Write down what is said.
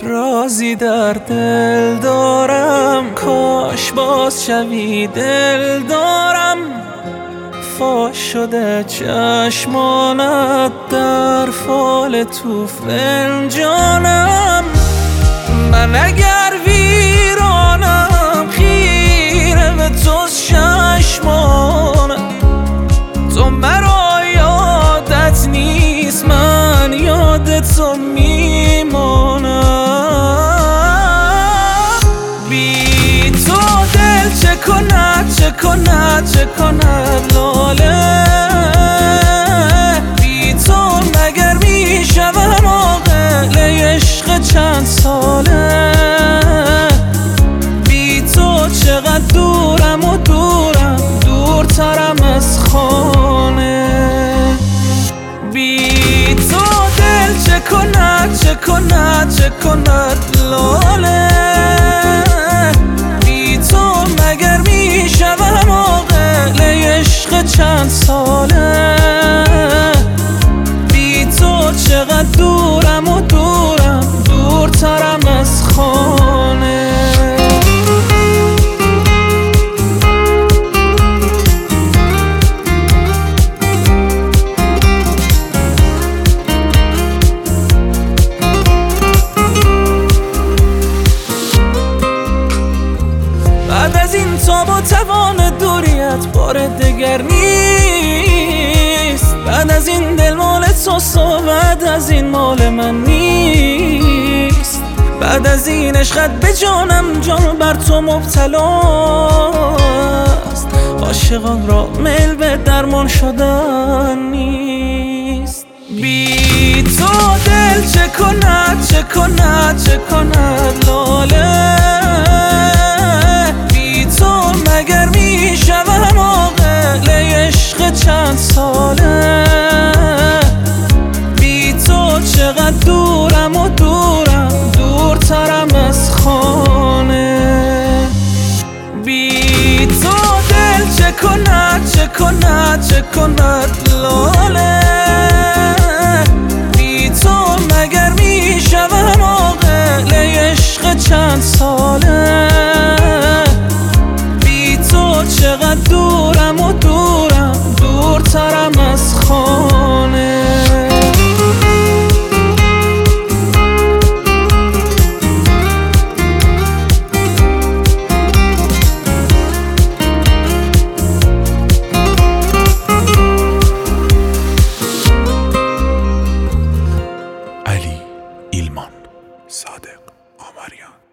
رازی در دل دارم، کاش باز شوی دل دارم. فاش شده چشمانت در فال تو فنجانم. من اگر ویرانم خیره به توست چشمانم. تو مرا یادت نیست، من یاد تو میمانم. بی تو دل چه کند چه کند چه کند لاله. بی تو مگر میشوم عاقل عشق چند ساله. بی تو چقدر دورم و دورم، دورترم از خانه. بی تو دل چه کند چه کند چه کند لاله. بی تو مگر میشوم عاقل عشق چند ساله. بی تو چقدر دورم و دورم، دورترم از خانه. بعد از این تاب و توان دوریت بار دگر نیست. بعد از این دل مال توست و بعد از این مال من نیست. بعد از این عشقت به جانم جان بر تو مبتلاست. عاشقان را میل به درمان شدن نیست. بی تو دل چه کند چه کند چه کند لاله. بی تو مگر میشوم عاقل عشق چند ساله. بی تو چقدر دورم و دورم، دورترم از خانه. بی تو دل چه کند چه کند چه کند لاله. بی تو مگر میشوم عاقل عشق چند ساله. بی تو چقدر دورم و دورم، دورترم از خانه. علی ایلمان، صادق آمریان.